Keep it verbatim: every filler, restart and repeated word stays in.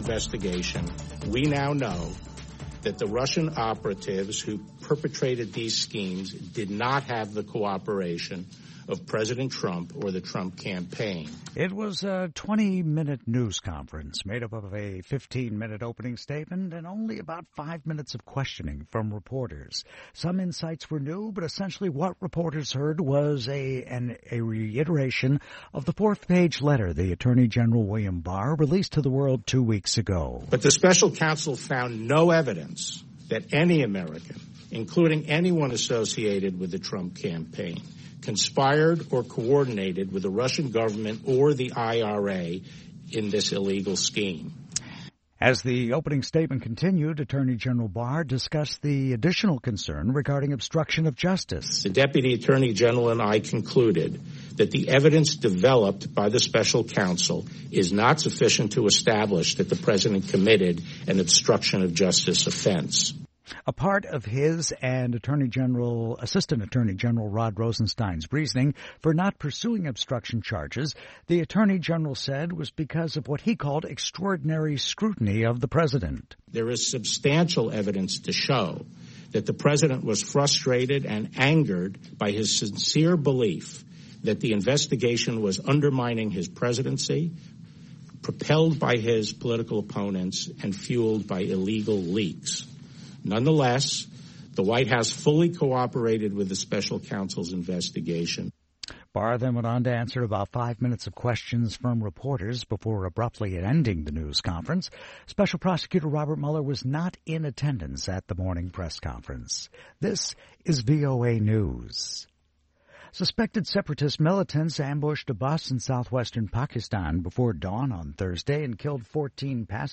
investigation, we now know that the Russian operatives who perpetrated these schemes did not have the cooperation of President Trump or the Trump campaign. It was a twenty-minute news conference made up of a fifteen-minute opening statement and only about five minutes of questioning from reporters. Some insights were new, but essentially what reporters heard was a an, a reiteration of the fourth-page letter the Attorney General William Barr released to the world two weeks ago. But the special counsel found no evidence that any American, including anyone associated with the Trump campaign, conspired or coordinated with the Russian government or the I R A in this illegal scheme. As the opening statement continued, Attorney General Barr discussed the additional concern regarding obstruction of justice. The Deputy Attorney General and I concluded that the evidence developed by the special counsel is not sufficient to establish that the President committed an obstruction of justice offense. A part of his and Attorney General, Assistant Attorney General Rod Rosenstein's reasoning for not pursuing obstruction charges, the Attorney General said, was because of what he called extraordinary scrutiny of the President. There is substantial evidence to show that the President was frustrated and angered by his sincere belief that the investigation was undermining his presidency, propelled by his political opponents, and fueled by illegal leaks. Nonetheless, the White House fully cooperated with the special counsel's investigation. Barr then went on to answer about five minutes of questions from reporters before abruptly ending the news conference. Special Prosecutor Robert Mueller was not in attendance at the morning press conference. This is V O A News. Suspected separatist militants ambushed a bus in southwestern Pakistan before dawn on Thursday and killed fourteen passengers.